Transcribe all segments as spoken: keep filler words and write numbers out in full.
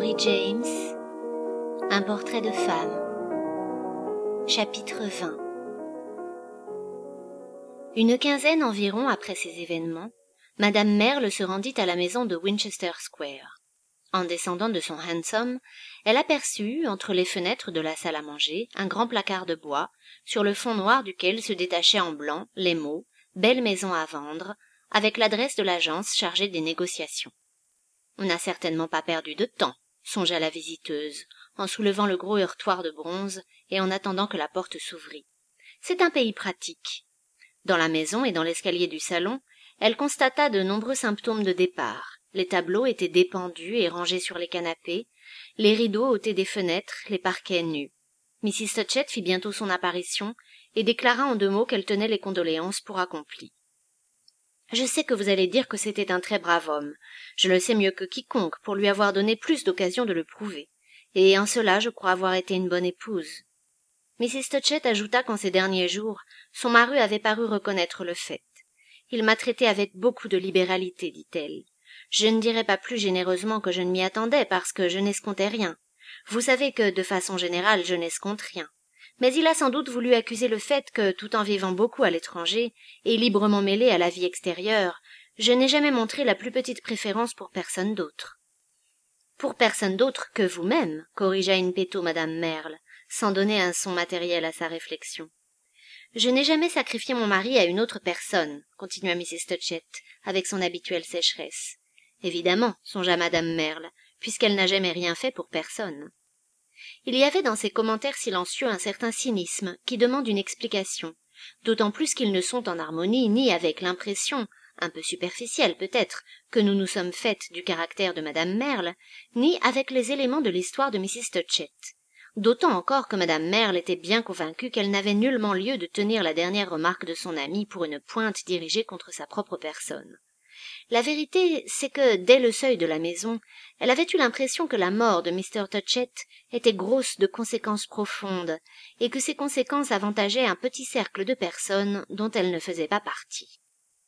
Mary James, un portrait de femme. Chapitre vingt. Une quinzaine environ après ces événements, Madame Merle se rendit à la maison de Winchester Square. En descendant de son hansom, elle aperçut, entre les fenêtres de la salle à manger, un grand placard de bois, sur le fond noir duquel se détachaient en blanc les mots « Belle maison à vendre », avec l'adresse de l'agence chargée des négociations. On n'a certainement pas perdu de temps, songea la visiteuse, en soulevant le gros heurtoir de bronze et en attendant que la porte s'ouvrît. C'est un pays pratique. Dans la maison et dans l'escalier du salon, elle constata de nombreux symptômes de départ. Les tableaux étaient dépendus et rangés sur les canapés, les rideaux ôtés des fenêtres, les parquets nus. missus Touchett fit bientôt son apparition et déclara en deux mots qu'elle tenait les condoléances pour accomplies. « Je sais que vous allez dire que c'était un très brave homme. Je le sais mieux que quiconque pour lui avoir donné plus d'occasions de le prouver. Et en cela, je crois avoir été une bonne épouse. » missus Touchett ajouta qu'en ces derniers jours, son mari avait paru reconnaître le fait. « Il m'a traité avec beaucoup de libéralité, dit-elle. Je ne dirais pas plus généreusement que je ne m'y attendais parce que je n'escomptais rien. Vous savez que, de façon générale, je n'escompte rien. Mais il a sans doute voulu accuser le fait que, tout en vivant beaucoup à l'étranger et librement mêlé à la vie extérieure, je n'ai jamais montré la plus petite préférence pour personne d'autre. »« Pour personne d'autre que vous-même, » corrigea in petto Madame Merle, sans donner un son matériel à sa réflexion. « Je n'ai jamais sacrifié mon mari à une autre personne, » continua missus Touchett, avec son habituelle sécheresse. « Évidemment, songea Madame Merle, puisqu'elle n'a jamais rien fait pour personne. » Il y avait dans ces commentaires silencieux un certain cynisme qui demande une explication, d'autant plus qu'ils ne sont en harmonie ni avec l'impression, un peu superficielle peut-être, que nous nous sommes faites du caractère de Madame Merle, ni avec les éléments de l'histoire de missus Touchett. D'autant encore que Madame Merle était bien convaincue qu'elle n'avait nullement lieu de tenir la dernière remarque de son amie pour une pointe dirigée contre sa propre personne. La vérité, c'est que, dès le seuil de la maison, elle avait eu l'impression que la mort de mister Touchett était grosse de conséquences profondes, et que ces conséquences avantageaient un petit cercle de personnes dont elle ne faisait pas partie.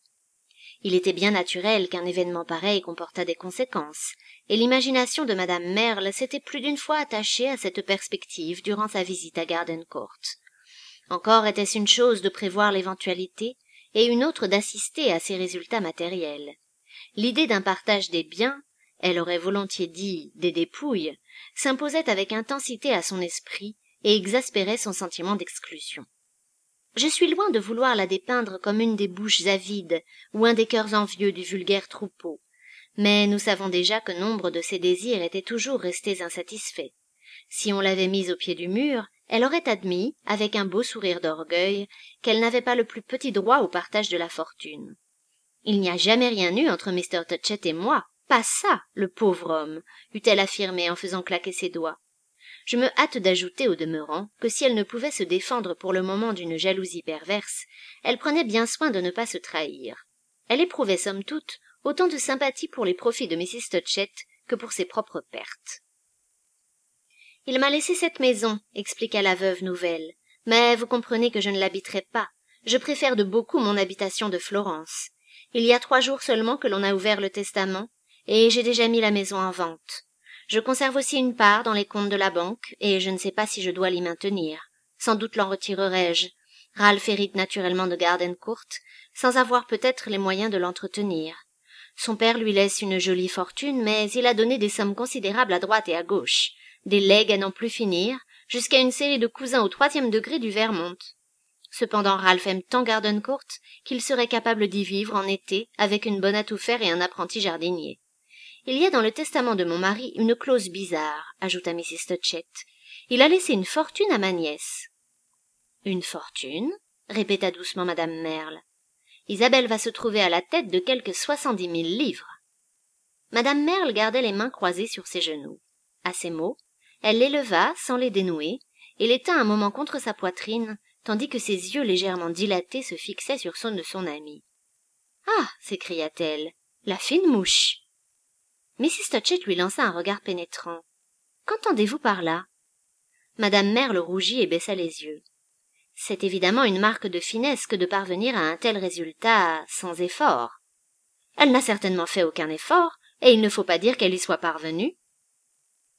Il était bien naturel qu'un événement pareil comportât des conséquences, et l'imagination de Madame Merle s'était plus d'une fois attachée à cette perspective durant sa visite à Garden Court. Encore était-ce une chose de prévoir l'éventualité, et une autre d'assister à ses résultats matériels. L'idée d'un partage des biens, elle aurait volontiers dit des dépouilles, s'imposait avec intensité à son esprit et exaspérait son sentiment d'exclusion. Je suis loin de vouloir la dépeindre comme une des bouches avides ou un des cœurs envieux du vulgaire troupeau, mais nous savons déjà que nombre de ses désirs étaient toujours restés insatisfaits. Si on l'avait mise au pied du mur, elle aurait admis, avec un beau sourire d'orgueil, qu'elle n'avait pas le plus petit droit au partage de la fortune. « Il n'y a jamais rien eu entre mister Touchett et moi, pas ça, le pauvre homme !» eût-elle affirmé en faisant claquer ses doigts. Je me hâte d'ajouter au demeurant que si elle ne pouvait se défendre pour le moment d'une jalousie perverse, elle prenait bien soin de ne pas se trahir. Elle éprouvait somme toute autant de sympathie pour les profits de missus Touchett que pour ses propres pertes. « Il m'a laissé cette maison, » expliqua la veuve nouvelle, « mais vous comprenez que je ne l'habiterai pas. Je préfère de beaucoup mon habitation de Florence. Il y a trois jours seulement que l'on a ouvert le testament, et j'ai déjà mis la maison en vente. Je conserve aussi une part dans les comptes de la banque, et je ne sais pas si je dois l'y maintenir. Sans doute l'en retirerai-je. Ralph hérite naturellement de Garden Court, sans avoir peut-être les moyens de l'entretenir. Son père lui laisse une jolie fortune, mais il a donné des sommes considérables à droite et à gauche, des legs à n'en plus finir, jusqu'à une série de cousins au troisième degré du Vermont. Cependant Ralph aime tant Garden Court qu'il serait capable d'y vivre en été avec une bonne à tout faire et un apprenti jardinier. Il y a dans le testament de mon mari une clause bizarre, ajouta missus Touchett. Il a laissé une fortune à ma nièce. Une fortune? Répéta doucement Madame Merle. Isabelle va se trouver à la tête de quelque soixante-dix mille livres. Madame Merle gardait les mains croisées sur ses genoux. À ces mots, elle les leva sans les dénouer et les tint un moment contre sa poitrine, tandis que ses yeux légèrement dilatés se fixaient sur ceux de son amie. « Ah !» s'écria-t-elle, « la fine mouche !» missus Touchett lui lança un regard pénétrant. « Qu'entendez-vous par là ?» Madame Merle rougit et baissa les yeux. « C'est évidemment une marque de finesse que de parvenir à un tel résultat sans effort. Elle n'a certainement fait aucun effort, et il ne faut pas dire qu'elle y soit parvenue. »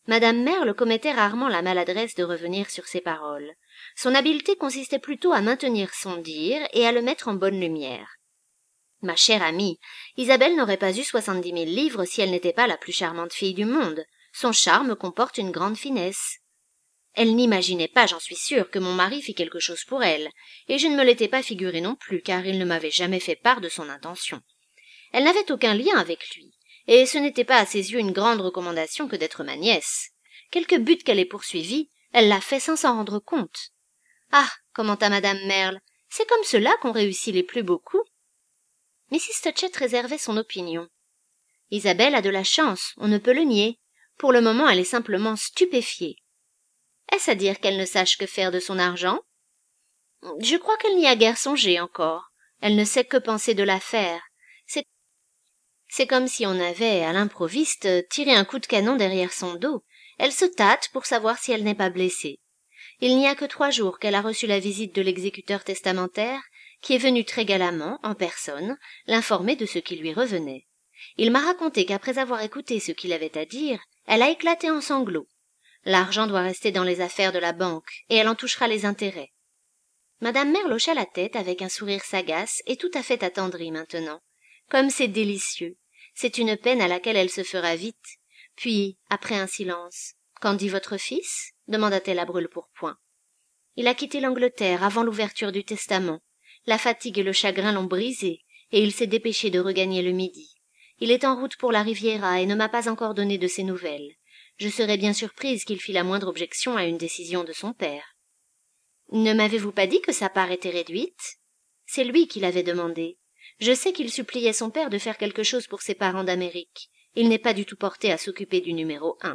Madame Merle commettait rarement la maladresse de revenir sur ses paroles. Son habileté consistait plutôt à maintenir son dire et à le mettre en bonne lumière. Ma chère amie, Isabelle n'aurait pas eu soixante-dix mille livres si elle n'était pas la plus charmante fille du monde. Son charme comporte une grande finesse. Elle n'imaginait pas, j'en suis sûre, que mon mari fît quelque chose pour elle, et je ne me l'étais pas figuré non plus, car il ne m'avait jamais fait part de son intention. Elle n'avait aucun lien avec lui, et ce n'était pas à ses yeux une grande recommandation que d'être ma nièce. Quelque but qu'elle ait poursuivi, elle l'a fait sans s'en rendre compte. Ah, commenta madame Merle, c'est comme cela qu'on réussit les plus beaux coups. missus Touchett réservait son opinion. Isabelle a de la chance, on ne peut le nier. Pour le moment, elle est simplement stupéfiée. Est-ce à dire qu'elle ne sache que faire de son argent? Je crois qu'elle n'y a guère songé encore. Elle ne sait que penser de l'affaire. C'est, c'est comme si on avait, à l'improviste, tiré un coup de canon derrière son dos. Elle se tâte pour savoir si elle n'est pas blessée. Il n'y a que trois jours qu'elle a reçu la visite de l'exécuteur testamentaire, qui est venu très galamment, en personne, l'informer de ce qui lui revenait. Il m'a raconté qu'après avoir écouté ce qu'il avait à dire, elle a éclaté en sanglots. L'argent doit rester dans les affaires de la banque, et elle en touchera les intérêts. Madame Merle hocha la tête avec un sourire sagace et tout à fait attendri maintenant. Comme c'est délicieux. C'est une peine à laquelle elle se fera vite. Puis, après un silence, « Qu'en dit votre fils ?» demanda-t-elle à brûle-pourpoint. Il a quitté l'Angleterre avant l'ouverture du testament. La fatigue et le chagrin l'ont brisé, et il s'est dépêché de regagner le Midi. Il est en route pour la Riviera et ne m'a pas encore donné de ses nouvelles. Je serais bien surprise qu'il fît la moindre objection à une décision de son père. Ne m'avez-vous pas dit que sa part était réduite? C'est lui qui l'avait demandé. Je sais qu'il suppliait son père de faire quelque chose pour ses parents d'Amérique. Il n'est pas du tout porté à s'occuper du numéro un.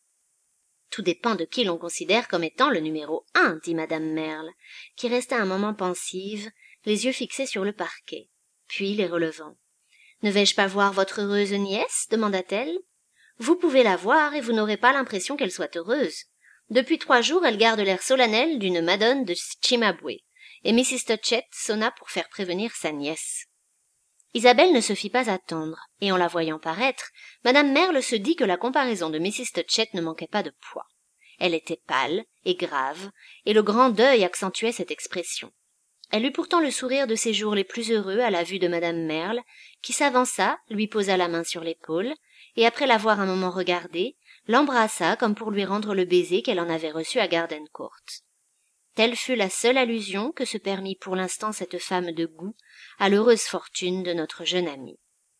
Tout dépend de qui l'on considère comme étant le numéro un, dit madame Merle, qui resta un moment pensive, les yeux fixés sur le parquet, puis les relevant. « Ne vais-je pas voir votre heureuse nièce ?» demanda-t-elle. « Vous pouvez la voir et vous n'aurez pas l'impression qu'elle soit heureuse. Depuis trois jours, elle garde l'air solennel d'une madone de Cimabue, et missus Touchett sonna pour faire prévenir sa nièce. » Isabelle ne se fit pas attendre, et en la voyant paraître, madame Merle se dit que la comparaison de missus Touchett ne manquait pas de poids. Elle était pâle et grave, et le grand deuil accentuait cette expression. Elle eut pourtant le sourire de ses jours les plus heureux à la vue de madame Merle, qui s'avança, lui posa la main sur l'épaule, et après l'avoir un moment regardé, l'embrassa comme pour lui rendre le baiser qu'elle en avait reçu à Gardencourt. Telle fut la seule allusion que se permit pour l'instant cette femme de goût à l'heureuse fortune de notre jeune amie.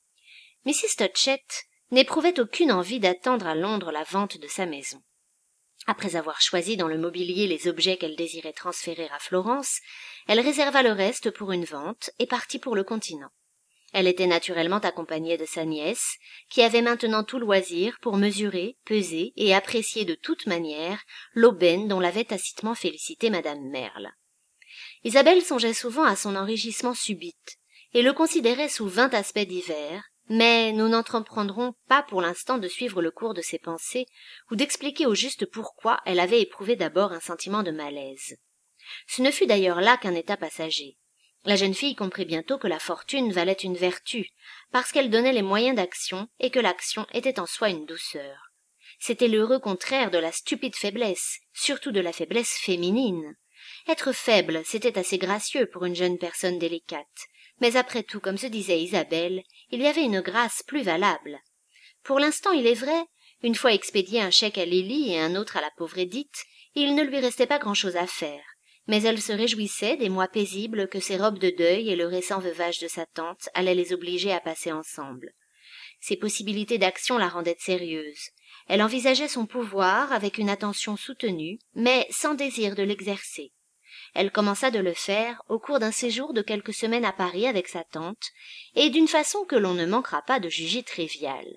missus Touchett n'éprouvait aucune envie d'attendre à Londres la vente de sa maison. Après avoir choisi dans le mobilier les objets qu'elle désirait transférer à Florence, elle réserva le reste pour une vente et partit pour le continent. Elle était naturellement accompagnée de sa nièce, qui avait maintenant tout loisir pour mesurer, peser et apprécier de toute manière l'aubaine dont l'avait tacitement félicitée madame Merle. Isabelle songeait souvent à son enrichissement subite, et le considérait sous vingt aspects divers, mais nous n'entreprendrons pas pour l'instant de suivre le cours de ses pensées ou d'expliquer au juste pourquoi elle avait éprouvé d'abord un sentiment de malaise. Ce ne fut d'ailleurs là qu'un état passager. La jeune fille comprit bientôt que la fortune valait une vertu, parce qu'elle donnait les moyens d'action et que l'action était en soi une douceur. C'était l'heureux contraire de la stupide faiblesse, surtout de la faiblesse féminine. Être faible, c'était assez gracieux pour une jeune personne délicate, mais après tout, comme se disait Isabelle, il y avait une grâce plus valable. Pour l'instant, il est vrai, une fois expédié un chèque à Lily et un autre à la pauvre Édith, il ne lui restait pas grand-chose à faire. Mais elle se réjouissait des mois paisibles que ses robes de deuil et le récent veuvage de sa tante allaient les obliger à passer ensemble. Ses possibilités d'action la rendaient sérieuse. Elle envisageait son pouvoir avec une attention soutenue, mais sans désir de l'exercer. Elle commença de le faire au cours d'un séjour de quelques semaines à Paris avec sa tante, et d'une façon que l'on ne manquera pas de juger triviale.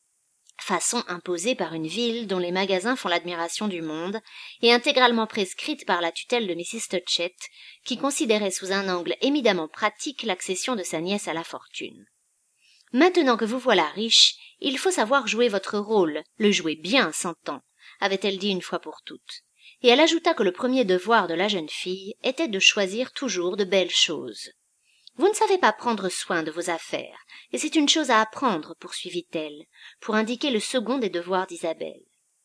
Façon imposée par une ville dont les magasins font l'admiration du monde, et intégralement prescrite par la tutelle de missus Touchett, qui considérait sous un angle éminemment pratique l'accession de sa nièce à la fortune. « Maintenant que vous voilà riche, il faut savoir jouer votre rôle, le jouer bien, s'entend, avait-elle dit une fois pour toutes. Et elle ajouta que le premier devoir de la jeune fille était de choisir toujours de belles choses. Vous ne savez pas prendre soin de vos affaires, et c'est une chose à apprendre, poursuivit-elle, pour indiquer le second des devoirs d'Isabelle.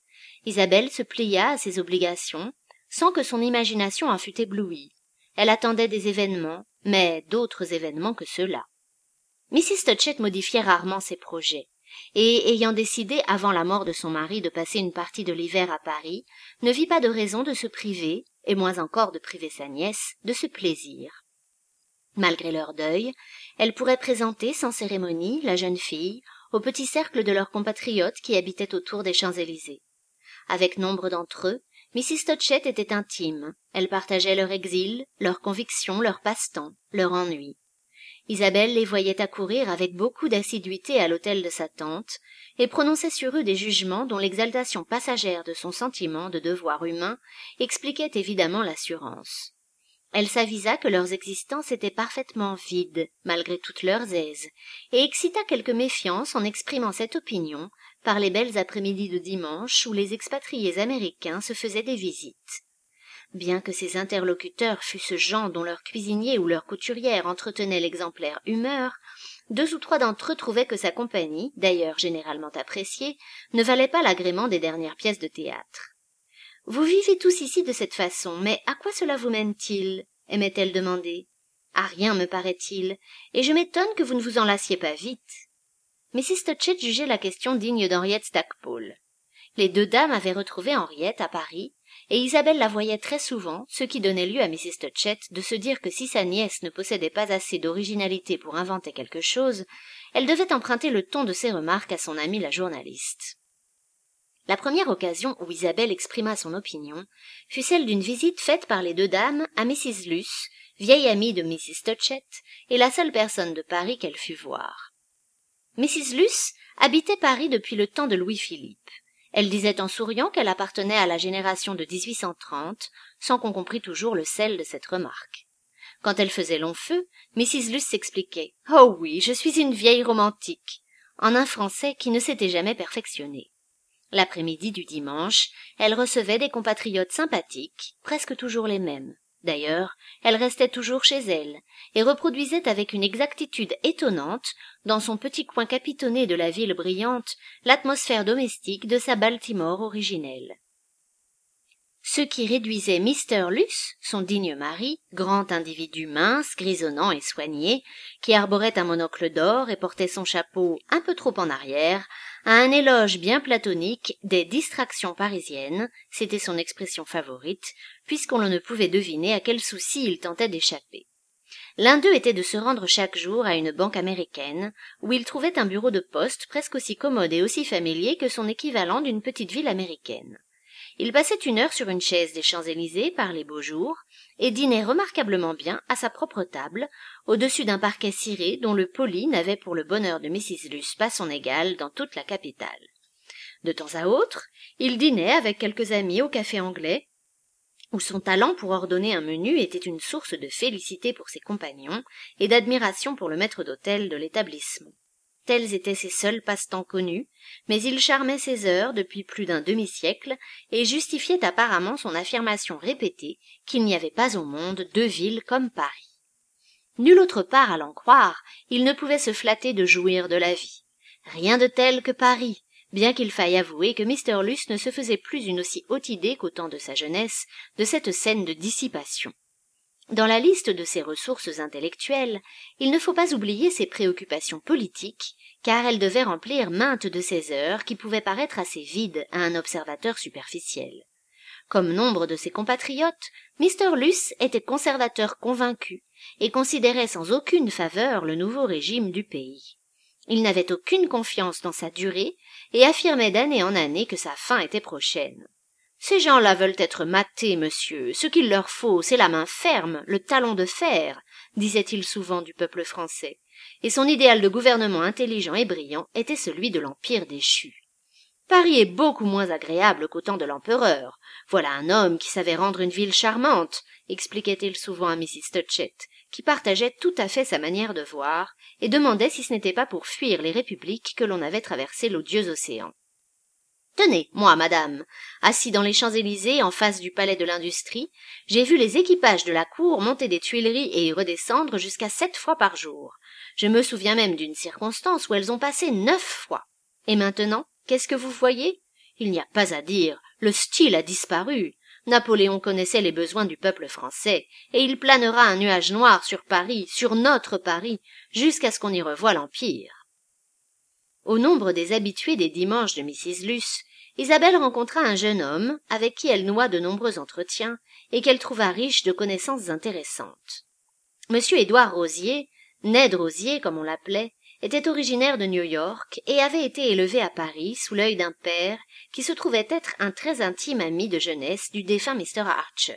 Isabelle se plia à ses obligations, sans que son imagination en fût éblouie. Elle attendait des événements, mais d'autres événements que ceux-là. Missus Touchett modifiait rarement ses projets, et, ayant décidé avant la mort de son mari de passer une partie de l'hiver à Paris, ne vit pas de raison de se priver, et moins encore de priver sa nièce, de ce plaisir. Malgré leur deuil, elle pourrait présenter sans cérémonie la jeune fille au petit cercle de leurs compatriotes qui habitaient autour des Champs-Élysées. Avec nombre d'entre eux, Missus Touchett était intime. Elle partageait leur exil, leurs convictions, leurs passe-temps, leurs ennuis. Isabelle les voyait accourir avec beaucoup d'assiduité à l'hôtel de sa tante et prononçait sur eux des jugements dont l'exaltation passagère de son sentiment de devoir humain expliquait évidemment l'assurance. Elle s'avisa que leurs existences étaient parfaitement vides, malgré toutes leurs aises, et excita quelque méfiance en exprimant cette opinion par les belles après-midi de dimanche où les expatriés américains se faisaient des visites. Bien que ses interlocuteurs fussent gens dont leur cuisinier ou leur couturière entretenait l'exemplaire humeur, deux ou trois d'entre eux trouvaient que sa compagnie, d'ailleurs généralement appréciée, ne valait pas l'agrément des dernières pièces de théâtre. « Vous vivez tous ici de cette façon, mais à quoi cela vous mène-t-il » aimait-elle demander. « À rien, me paraît-il, et je m'étonne que vous ne vous en lassiez pas vite. » Missus Touchett jugeait la question digne d'Henriette Stackpole. Les deux dames avaient retrouvé Henriette à Paris, et Isabelle la voyait très souvent, ce qui donnait lieu à Missus Touchett de se dire que si sa nièce ne possédait pas assez d'originalité pour inventer quelque chose, elle devait emprunter le ton de ses remarques à son amie la journaliste. La première occasion où Isabelle exprima son opinion fut celle d'une visite faite par les deux dames à Missus Luce, vieille amie de Missus Touchett, et la seule personne de Paris qu'elle fût voir. Missus Luce habitait Paris depuis le temps de Louis-Philippe. Elle disait en souriant qu'elle appartenait à la génération de dix-huit cent trente, sans qu'on comprît toujours le sel de cette remarque. Quand elle faisait long feu, Missus Luce s'expliquait. « Oh oui, je suis une vieille romantique », en un français qui ne s'était jamais perfectionné. L'après-midi du dimanche, elle recevait des compatriotes sympathiques, presque toujours les mêmes. D'ailleurs, elle restait toujours chez elle, et reproduisait avec une exactitude étonnante, dans son petit coin capitonné de la ville brillante, l'atmosphère domestique de sa Baltimore originelle. Ce qui réduisait Mister Luce, son digne mari, grand individu mince, grisonnant et soigné, qui arborait un monocle d'or et portait son chapeau un peu trop en arrière, à un éloge bien platonique des distractions parisiennes, c'était son expression favorite, puisqu'on ne pouvait deviner à quel souci il tentait d'échapper. L'un d'eux était de se rendre chaque jour à une banque américaine, où il trouvait un bureau de poste presque aussi commode et aussi familier que son équivalent d'une petite ville américaine. Il passait une heure sur une chaise des Champs-Élysées par les beaux jours, et dînait remarquablement bien à sa propre table, au-dessus d'un parquet ciré dont le poli n'avait pour le bonheur de Missus Luce pas son égal dans toute la capitale. De temps à autre, il dînait avec quelques amis au café anglais, où son talent pour ordonner un menu était une source de félicité pour ses compagnons et d'admiration pour le maître d'hôtel de l'établissement. Tels étaient ses seuls passe-temps connus, mais il charmait ses heures depuis plus d'un demi-siècle et justifiait apparemment son affirmation répétée qu'il n'y avait pas au monde deux villes comme Paris. Nulle autre part à l'en croire, il ne pouvait se flatter de jouir de la vie. Rien de tel que Paris, bien qu'il faille avouer que Mister Luce ne se faisait plus une aussi haute idée qu'au temps de sa jeunesse de cette scène de dissipation. Dans la liste de ses ressources intellectuelles, il ne faut pas oublier ses préoccupations politiques, car elles devaient remplir maintes de ces heures qui pouvaient paraître assez vides à un observateur superficiel. Comme nombre de ses compatriotes, Mister Luce était conservateur convaincu et considérait sans aucune faveur le nouveau régime du pays. Il n'avait aucune confiance dans sa durée et affirmait d'année en année que sa fin était prochaine. Ces gens-là veulent être matés, monsieur. Ce qu'il leur faut, c'est la main ferme, le talon de fer, disait-il souvent du peuple français. Et son idéal de gouvernement intelligent et brillant était celui de l'empire déchu. Paris est beaucoup moins agréable qu'au temps de l'empereur. Voilà un homme qui savait rendre une ville charmante, expliquait-il souvent à Missus Touchett, qui partageait tout à fait sa manière de voir, et demandait si ce n'était pas pour fuir les républiques que l'on avait traversé l'odieux océan. Tenez, moi, madame, assis dans les Champs-Élysées en face du palais de l'Industrie, j'ai vu les équipages de la cour monter des Tuileries et y redescendre jusqu'à sept fois par jour. Je me souviens même d'une circonstance où elles ont passé neuf fois. Et maintenant, qu'est-ce que vous voyez? Il n'y a pas à dire, Le style a disparu. Napoléon connaissait les besoins du peuple français, et il planera un nuage noir sur Paris, sur notre Paris, jusqu'à ce qu'on y revoie l'Empire. » Au nombre des habitués des dimanches de missus Luce, Isabelle rencontra un jeune homme avec qui elle noua de nombreux entretiens et qu'elle trouva riche de connaissances intéressantes. Monsieur Édouard Rosier, Ned Rosier comme on l'appelait, était originaire de New York et avait été élevé à Paris sous l'œil d'un père qui se trouvait être un très intime ami de jeunesse du défunt mister Archer.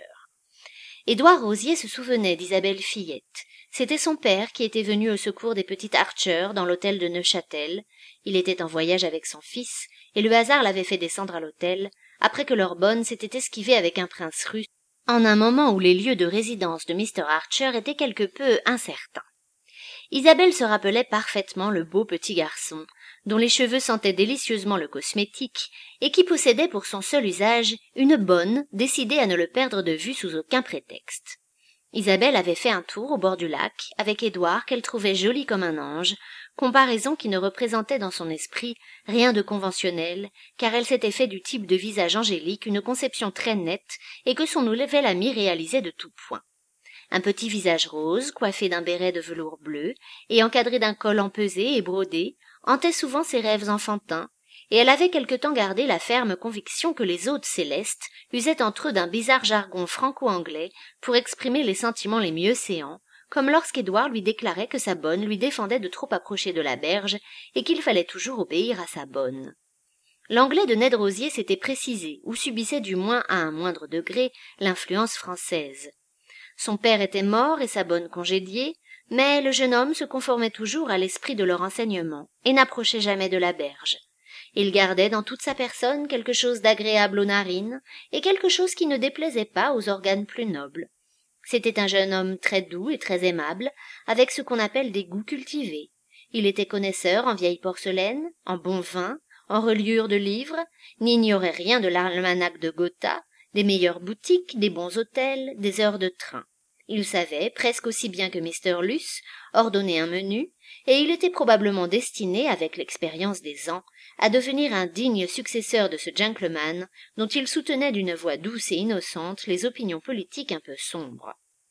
Édouard Rosier se souvenait d'Isabelle Fillette. C'était son père qui était venu au secours des petites Archer dans l'hôtel de Neuchâtel. Il était en voyage avec son fils, et le hasard l'avait fait descendre à l'hôtel, après que leur bonne s'était esquivée avec un prince russe, en un moment où les lieux de résidence de mister Archer étaient quelque peu incertains. Isabelle se rappelait parfaitement le beau petit garçon, dont les cheveux sentaient délicieusement le cosmétique, et qui possédait pour son seul usage une bonne, décidée à ne le perdre de vue sous aucun prétexte. Isabelle avait fait un tour au bord du lac, avec Édouard qu'elle trouvait joli comme un ange, comparaison qui ne représentait dans son esprit rien de conventionnel, car elle s'était fait du type de visage angélique une conception très nette et que son nouvel ami réalisait de tout point. Un petit visage rose, coiffé d'un béret de velours bleu et encadré d'un col empesé et brodé, hantait souvent ses rêves enfantins, et elle avait quelque temps gardé la ferme conviction que les hôtes célestes usaient entre eux d'un bizarre jargon franco-anglais pour exprimer les sentiments les mieux séants, comme lorsqu'Édouard lui déclarait que sa bonne lui défendait de trop approcher de la berge et qu'il fallait toujours obéir à sa bonne. L'anglais de Ned Rosier s'était précisé, ou subissait du moins à un moindre degré l'influence française. Son père était mort et sa bonne congédiée, mais le jeune homme se conformait toujours à l'esprit de leur enseignement et n'approchait jamais de la berge. Il gardait dans toute sa personne quelque chose d'agréable aux narines et quelque chose qui ne déplaisait pas aux organes plus nobles. C'était un jeune homme très doux et très aimable, avec ce qu'on appelle des goûts cultivés. Il était connaisseur en vieille porcelaine, en bon vin, en reliures de livres, n'ignorait rien de l'almanach de Gotha, des meilleures boutiques, des bons hôtels, des heures de train. Il savait, presque aussi bien que mister Luce, ordonner un menu, et il était probablement destiné, avec l'expérience des ans, à devenir un digne successeur de ce gentleman dont il soutenait d'une voix douce et innocente les opinions politiques un peu sombres.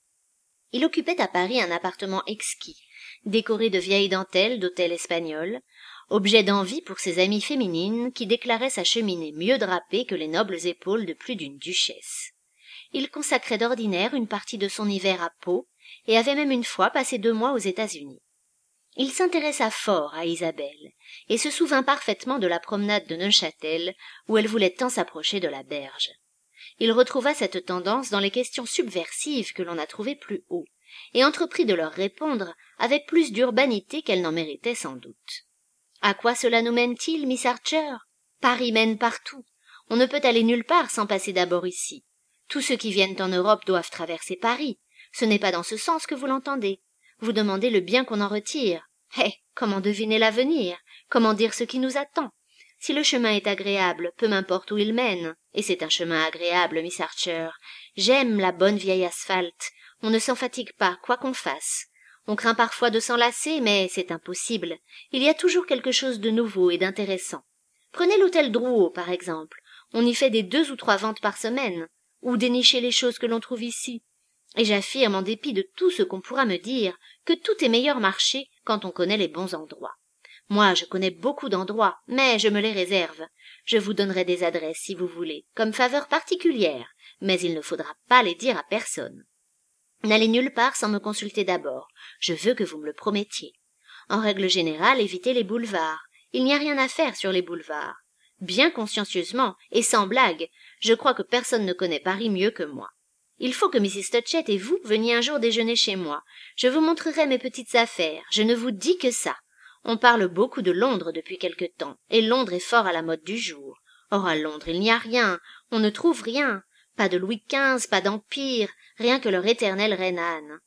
Il occupait à Paris un appartement exquis, décoré de vieilles dentelles d'hôtel espagnol, objet d'envie pour ses amies féminines qui déclaraient sa cheminée mieux drapée que les nobles épaules de plus d'une duchesse. Il consacrait d'ordinaire une partie de son hiver à Pau, et avait même une fois passé deux mois aux États-Unis. Il s'intéressa fort à Isabelle, et se souvint parfaitement de la promenade de Neuchâtel, où elle voulait tant s'approcher de la berge. Il retrouva cette tendance dans les questions subversives que l'on a trouvées plus haut, et entreprit de leur répondre avec plus d'urbanité qu'elle n'en méritait sans doute. À quoi cela nous mène-t-il, Miss Archer? Paris mène partout. On ne peut aller nulle part sans passer d'abord ici. Tous ceux qui viennent en Europe doivent traverser Paris. Ce n'est pas dans ce sens que vous l'entendez. Vous demandez le bien qu'on en retire. Eh, comment deviner l'avenir? Comment dire ce qui nous attend? Si le chemin est agréable, peu m'importe où il mène. Et c'est un chemin agréable, Miss Archer. J'aime la bonne vieille asphalte. On ne s'en fatigue pas, quoi qu'on fasse. On craint parfois de s'en lasser, mais c'est impossible. Il y a toujours quelque chose de nouveau et d'intéressant. Prenez l'hôtel Drouot, par exemple. On y fait des deux ou trois ventes par semaine. Ou dénicher les choses que l'on trouve ici. Et j'affirme, en dépit de tout ce qu'on pourra me dire, que tout est meilleur marché quand on connaît les bons endroits. Moi, je connais beaucoup d'endroits, mais je me les réserve. Je vous donnerai des adresses, si vous voulez, comme faveur particulière, mais il ne faudra pas les dire à personne. N'allez nulle part sans me consulter d'abord. Je veux que vous me le promettiez. En règle générale, évitez les boulevards. Il n'y a rien à faire sur les boulevards. Bien consciencieusement, et sans blague, je crois que personne ne connaît Paris mieux que moi. Il faut que missus Touchett et vous veniez un jour déjeuner chez moi. Je vous montrerai mes petites affaires. Je ne vous dis que ça. On parle beaucoup de Londres depuis quelque temps, et Londres est fort à la mode du jour. Or à Londres il n'y a rien, on ne trouve rien. Pas de Louis quinze, pas d'Empire, rien que leur éternel Reine-Anne.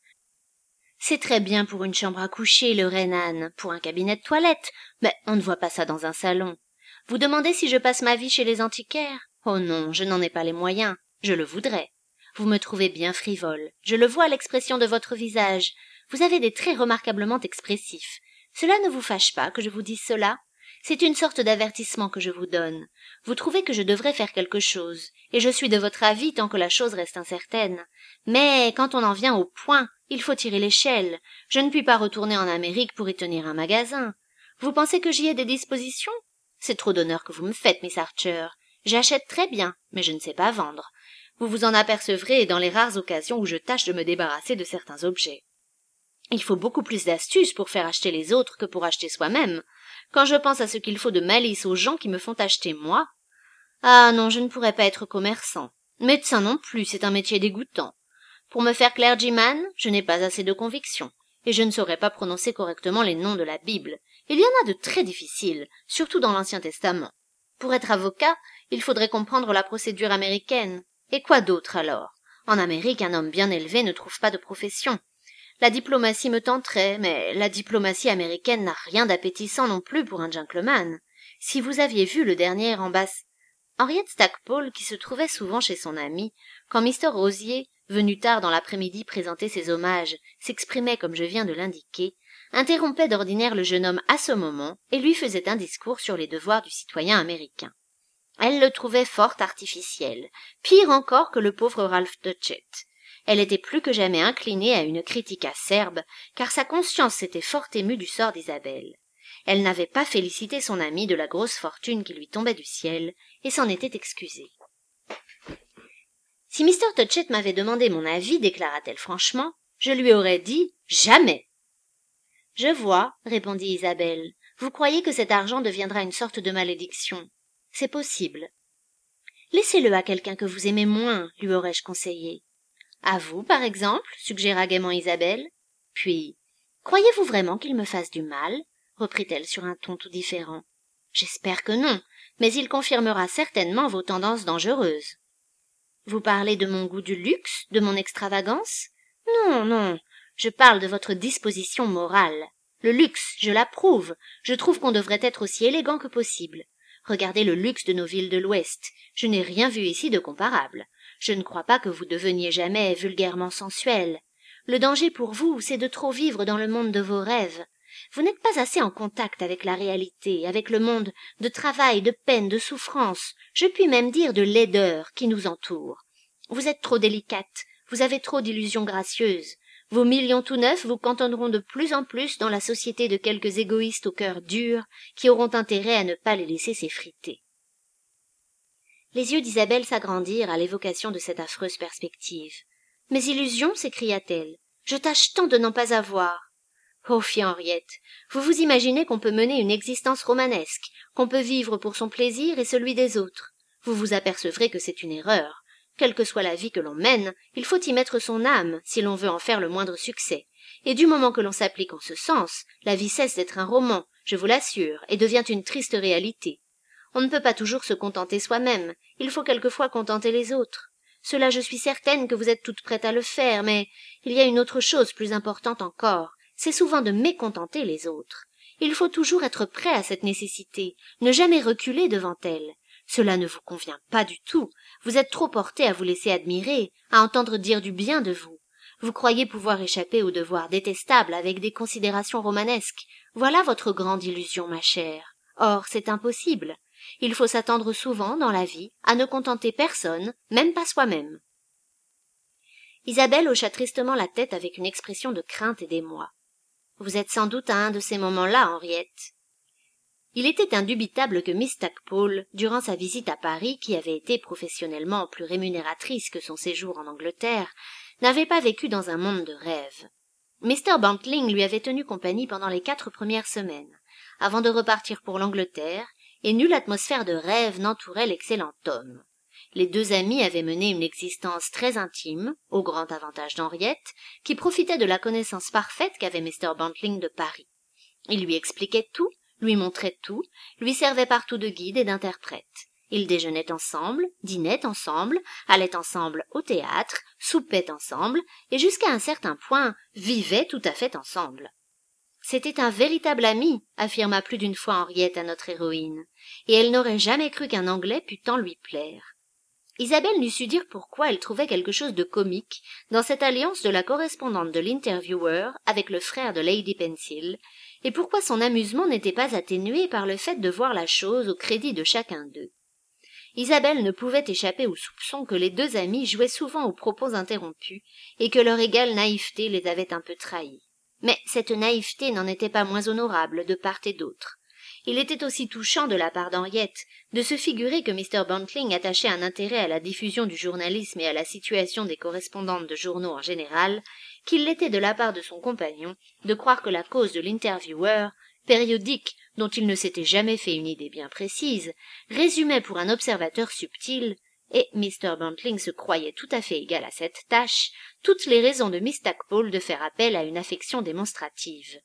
C'est très bien pour une chambre à coucher, le Reine-Anne, pour un cabinet de toilette, mais on ne voit pas ça dans un salon. Vous demandez si je passe ma vie chez les antiquaires? Oh non, je n'en ai pas les moyens. Je le voudrais. Vous me trouvez bien frivole. Je le vois à l'expression de votre visage. Vous avez des traits remarquablement expressifs. Cela ne vous fâche pas que je vous dise cela? C'est une sorte d'avertissement que je vous donne. Vous trouvez que je devrais faire quelque chose, et je suis de votre avis tant que la chose reste incertaine. Mais quand on en vient au point, il faut tirer l'échelle. Je ne puis pas retourner en Amérique pour y tenir un magasin. Vous pensez que j'y ai des dispositions? C'est trop d'honneur que vous me faites, Miss Archer. J'achète très bien, mais je ne sais pas vendre. Vous vous en apercevrez dans les rares occasions où je tâche de me débarrasser de certains objets. Il faut beaucoup plus d'astuce pour faire acheter les autres que pour acheter soi-même. Quand je pense à ce qu'il faut de malice aux gens qui me font acheter moi. Ah non, je ne pourrais pas être commerçant. Médecin non plus, c'est un métier dégoûtant. Pour me faire clergyman, je n'ai pas assez de conviction, et je ne saurais pas prononcer correctement les noms de la Bible. Il y en a de très difficiles, surtout dans l'Ancien Testament. Pour être avocat, il faudrait comprendre la procédure américaine. Et quoi d'autre alors? En Amérique, un homme bien élevé ne trouve pas de profession. La diplomatie me tenterait, mais la diplomatie américaine n'a rien d'appétissant non plus pour un gentleman. Si vous aviez vu le dernier ambass... Henriette Stackpole, qui se trouvait souvent chez son ami, quand mister Rosier, venu tard dans l'après-midi présenter ses hommages, s'exprimait comme je viens de l'indiquer, interrompait d'ordinaire le jeune homme à ce moment et lui faisait un discours sur les devoirs du citoyen américain. Elle le trouvait fort artificiel, pire encore que le pauvre Ralph Dutchett. Elle était plus que jamais inclinée à une critique acerbe, car sa conscience s'était fort émue du sort d'Isabelle. Elle n'avait pas félicité son amie de la grosse fortune qui lui tombait du ciel, et s'en était excusée. Si mister Touchett m'avait demandé mon avis, déclara-t-elle franchement, je lui aurais dit « jamais ». « Je vois, » répondit Isabelle, « vous croyez que cet argent deviendra une sorte de malédiction. C'est possible. »« Laissez-le à quelqu'un que vous aimez moins, lui aurais-je conseillé. »« À vous, par exemple, » suggéra gaiement Isabelle. Puis, « Croyez-vous vraiment qu'il me fasse du mal ?» reprit-elle sur un ton tout différent. « J'espère que non, mais il confirmera certainement vos tendances dangereuses. »« Vous parlez de mon goût du luxe, de mon extravagance ? Non, non, je parle de votre disposition morale. Le luxe, je l'approuve. Je trouve qu'on devrait être aussi élégant que possible. Regardez le luxe de nos villes de l'Ouest. Je n'ai rien vu ici de comparable. Je ne crois pas que vous deveniez jamais vulgairement sensuel. Le danger pour vous, c'est de trop vivre dans le monde de vos rêves. Vous n'êtes pas assez en contact avec la réalité, avec le monde de travail, de peine, de souffrance, je puis même dire de laideur qui nous entoure. Vous êtes trop délicate, vous avez trop d'illusions gracieuses. Vos millions tout neufs vous cantonneront de plus en plus dans la société de quelques égoïstes au cœur dur qui auront intérêt à ne pas les laisser s'effriter. Les yeux d'Isabelle s'agrandirent à l'évocation de cette affreuse perspective. « Mes illusions » s'écria-t-elle. « Je tâche tant de n'en pas avoir. » Oh, fille Henriette, vous vous imaginez qu'on peut mener une existence romanesque, qu'on peut vivre pour son plaisir et celui des autres. Vous vous apercevrez que c'est une erreur. Quelle que soit la vie que l'on mène, il faut y mettre son âme si l'on veut en faire le moindre succès. Et du moment que l'on s'applique en ce sens, la vie cesse d'être un roman, je vous l'assure, et devient une triste réalité. On ne peut pas toujours se contenter soi-même, il faut quelquefois contenter les autres. Cela, je suis certaine que vous êtes toute prête à le faire, mais il y a une autre chose plus importante encore, c'est souvent de mécontenter les autres. Il faut toujours être prêt à cette nécessité, ne jamais reculer devant elle. Cela ne vous convient pas du tout. Vous êtes trop porté à vous laisser admirer, à entendre dire du bien de vous. Vous croyez pouvoir échapper aux devoirs détestables avec des considérations romanesques. Voilà votre grande illusion, ma chère. Or, c'est impossible. Il faut s'attendre souvent, dans la vie, à ne contenter personne, même pas soi-même. Isabelle hocha tristement la tête avec une expression de crainte et d'émoi. « Vous êtes sans doute à un de ces moments-là, Henriette. » Il était indubitable que Miss Stackpole, durant sa visite à Paris, qui avait été professionnellement plus rémunératrice que son séjour en Angleterre, n'avait pas vécu dans un monde de rêve. mister Bantling lui avait tenu compagnie pendant les quatre premières semaines, avant de repartir pour l'Angleterre, et nulle atmosphère de rêve n'entourait l'excellent homme. Les deux amis avaient mené une existence très intime, au grand avantage d'Henriette, qui profitait de la connaissance parfaite qu'avait mister Bantling de Paris. Il lui expliquait tout, lui montrait tout, lui servait partout de guide et d'interprète. Ils déjeunaient ensemble, dînaient ensemble, allaient ensemble au théâtre, soupaient ensemble, et jusqu'à un certain point vivaient tout à fait ensemble. C'était un véritable ami, affirma plus d'une fois Henriette à notre héroïne, et elle n'aurait jamais cru qu'un Anglais pût tant lui plaire. Isabelle n'eût su dire pourquoi elle trouvait quelque chose de comique dans cette alliance de la correspondante de l'Interviewer avec le frère de Lady Pencil, et pourquoi son amusement n'était pas atténué par le fait de voir la chose au crédit de chacun d'eux. Isabelle ne pouvait échapper au soupçon que les deux amis jouaient souvent aux propos interrompus, et que leur égale naïveté les avait un peu trahis. Mais cette naïveté n'en était pas moins honorable de part et d'autre. Il était aussi touchant de la part d'Henriette de se figurer que mister Bantling attachait un intérêt à la diffusion du journalisme et à la situation des correspondantes de journaux en général, qu'il l'était de la part de son compagnon de croire que la cause de l'intervieweur, périodique dont il ne s'était jamais fait une idée bien précise, résumait pour un observateur subtil, et mister Bantling se croyait tout à fait égal à cette tâche, toutes les raisons de Miss Stackpole de faire appel à une affection démonstrative.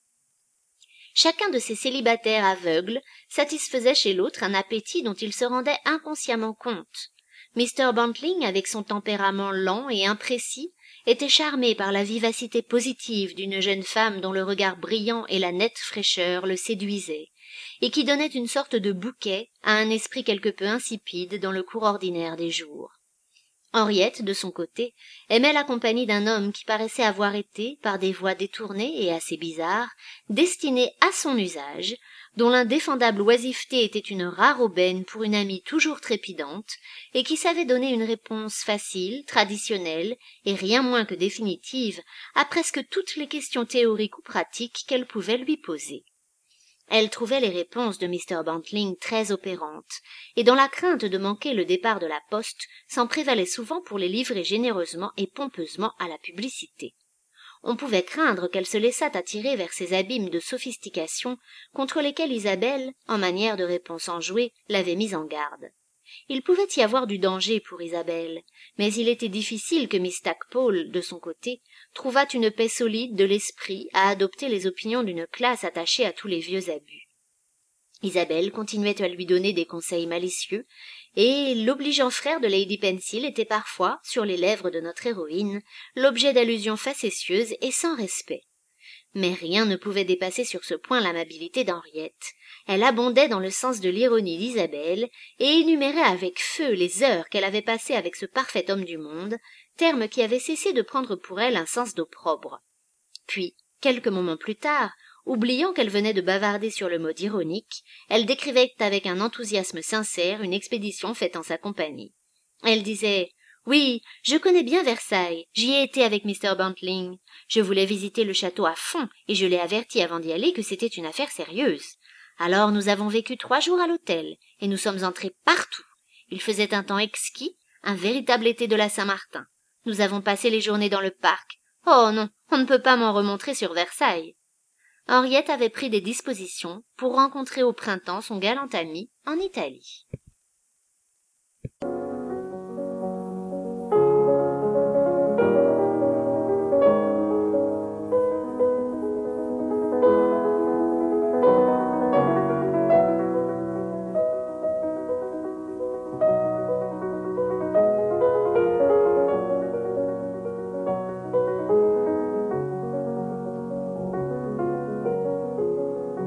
Chacun de ces célibataires aveugles satisfaisait chez l'autre un appétit dont il se rendait inconsciemment compte. mister Bantling, avec son tempérament lent et imprécis, était charmé par la vivacité positive d'une jeune femme dont le regard brillant et la nette fraîcheur le séduisaient, et qui donnait une sorte de bouquet à un esprit quelque peu insipide dans le cours ordinaire des jours. Henriette, de son côté, aimait la compagnie d'un homme qui paraissait avoir été, par des voies détournées et assez bizarres, destiné à son usage, dont l'indéfendable oisiveté était une rare aubaine pour une amie toujours trépidante, et qui savait donner une réponse facile, traditionnelle, et rien moins que définitive, à presque toutes les questions théoriques ou pratiques qu'elle pouvait lui poser. Elle trouvait les réponses de mister Bantling très opérantes, et dans la crainte de manquer le départ de la poste, s'en prévalait souvent pour les livrer généreusement et pompeusement à la publicité. On pouvait craindre qu'elle se laissât attirer vers ces abîmes de sophistication contre lesquels Isabelle, en manière de réponse enjouée, l'avait mise en garde. Il pouvait y avoir du danger pour Isabelle, mais il était difficile que Miss Stackpole, de son côté, trouvât une paix solide de l'esprit à adopter les opinions d'une classe attachée à tous les vieux abus. Isabelle continuait à lui donner des conseils malicieux, et l'obligeant frère de Lady Pencil était parfois, sur les lèvres de notre héroïne, l'objet d'allusions facétieuses et sans respect. Mais rien ne pouvait dépasser sur ce point l'amabilité d'Henriette. Elle abondait dans le sens de l'ironie d'Isabelle et énumérait avec feu les heures qu'elle avait passées avec ce parfait homme du monde, terme qui avait cessé de prendre pour elle un sens d'opprobre. Puis, quelques moments plus tard, oubliant qu'elle venait de bavarder sur le mode ironique, elle décrivait avec un enthousiasme sincère une expédition faite en sa compagnie. Elle disait « Oui, je connais bien Versailles, j'y ai été avec mister Bantling. Je voulais visiter le château à fond, et je l'ai averti avant d'y aller que c'était une affaire sérieuse. Alors nous avons vécu trois jours à l'hôtel, et nous sommes entrés partout. Il faisait un temps exquis, un véritable été de la Saint-Martin. Nous avons passé les journées dans le parc. Oh non, on ne peut pas m'en remontrer sur Versailles. » Henriette avait pris des dispositions pour rencontrer au printemps son galant ami en Italie.